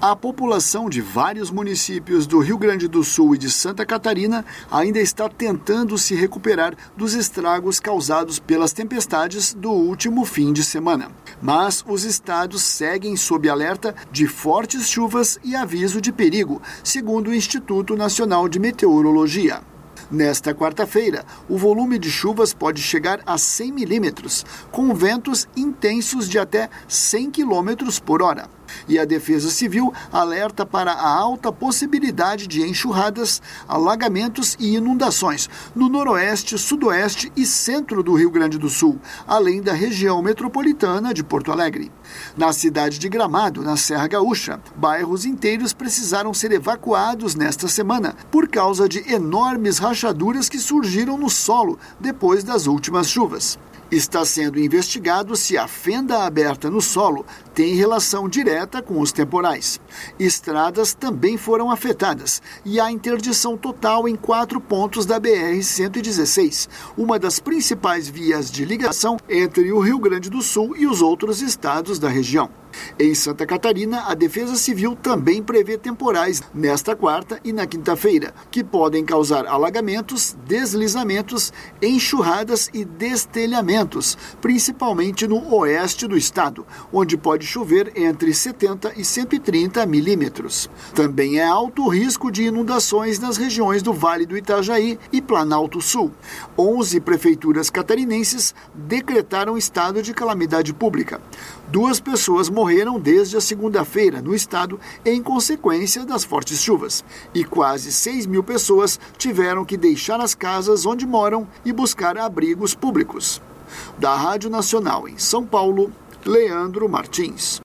A população de vários municípios do Rio Grande do Sul e de Santa Catarina ainda está tentando se recuperar dos estragos causados pelas tempestades do último fim de semana. Mas os estados seguem sob alerta de fortes chuvas e aviso de perigo, segundo o Instituto Nacional de Meteorologia. Nesta quarta-feira, o volume de chuvas pode chegar a 100 milímetros, com ventos intensos de até 100 quilômetros por hora. E a Defesa Civil alerta para a alta possibilidade de enxurradas, alagamentos e inundações no noroeste, sudoeste e centro do Rio Grande do Sul, além da região metropolitana de Porto Alegre. Na cidade de Gramado, na Serra Gaúcha, bairros inteiros precisaram ser evacuados nesta semana por causa de enormes rachaduras que surgiram no solo depois das últimas chuvas. Está sendo investigado se a fenda aberta no solo tem relação direta com os temporais. Estradas também foram afetadas e há interdição total em 4 pontos da BR-116, uma das principais vias de ligação entre o Rio Grande do Sul e os outros estados da região. Em Santa Catarina, a Defesa Civil também prevê temporais nesta quarta e na quinta-feira, que podem causar alagamentos, deslizamentos, enxurradas e destelhamentos, principalmente no oeste do estado, onde pode chover entre 70 e 130 milímetros. Também é alto o risco de inundações nas regiões do Vale do Itajaí e Planalto Sul. 11 prefeituras catarinenses decretaram estado de calamidade pública. 2 pessoas morreram desde a segunda-feira no estado em consequência das fortes chuvas. E quase 6 mil pessoas tiveram que deixar as casas onde moram e buscar abrigos públicos. Da Rádio Nacional em São Paulo, Leandro Martins.